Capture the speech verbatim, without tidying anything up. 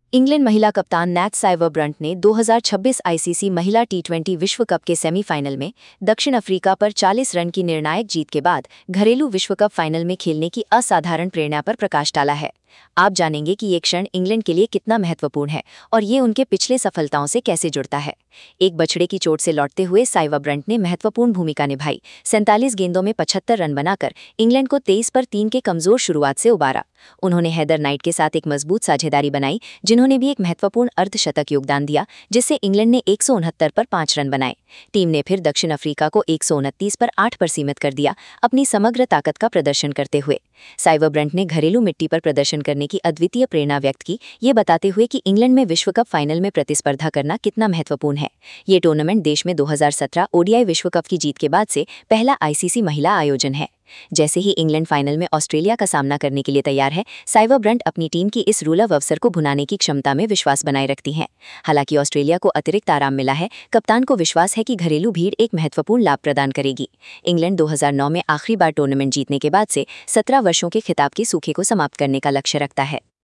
England महिला कप्तान NAT Sciver-Brunt ने दो हज़ार छब्बीस आईसीसी महिला टी ट्वेंटी विश्व कप के सेमीफाइनल में दक्षिण अफ्रीका पर चालीस रन की निर्णायक जीत के बाद घरेलू विश्व कप फाइनल में खेलने की असाधारण प्रेरणा पर प्रकाश डाला है। आप जानेंगे कि ये क्षण इंग्लैंड के लिए कितना महत्वपूर्ण है और ये उनके पिछले सफलताओं से कैसे जुड़ता है। एक बछड़े की चोट से लौटते हुए साइवर-ब्रंट ने महत्वपूर्ण भूमिका निभाई। सैंतालीस गेंदों में पचहत्तर रन बनाकर इंग्लैंड को तेईस पर तीन के कमजोर शुरुआत से उबारा। उन्होंने हेदर नाइट के साथ एक मजबूत साझेदारी बनाई, जिन्होंने भी एक महत्वपूर्ण अर्धशतक योगदान दिया, जिससे इंग्लैंड ने एक सौ उनहत्तर पर पाँच रन बनाए। टीम ने फिर दक्षिण अफ्रीका को एक सौ उनतीस पर आठ पर सीमित कर दिया, अपनी समग्र ताकत का प्रदर्शन करते हुए। साइवर-ब्रंट ने घरेलू मिट्टी पर प्रदर्शन करने की अद्वितीय प्रेरणा व्यक्त की, ये बताते हुए कि इंग्लैंड में विश्व कप फाइनल में प्रतिस्पर्धा करना कितना महत्वपूर्ण है। ये टूर्नामेंट देश में दो हज़ार सत्रह ओडीआई विश्व कप की जीत के बाद से पहला आईसीसी महिला आयोजन है। जैसे ही इंग्लैंड फाइनल में ऑस्ट्रेलिया का सामना करने के लिए तैयार है, साइवर-ब्रंट अपनी टीम की इस दुर्लभ अवसर को भुनाने की क्षमता में विश्वास बनाए रखती हैं। हालांकि ऑस्ट्रेलिया को अतिरिक्त आराम मिला है, कप्तान को विश्वास है कि घरेलू भीड़ एक महत्वपूर्ण लाभ प्रदान करेगी। इंग्लैंड दो हज़ार नौ में आखिरी बार टूर्नामेंट जीतने के बाद से सत्रह वर्षों के खिताब के सूखे को समाप्त करने का लक्ष्य रखता है।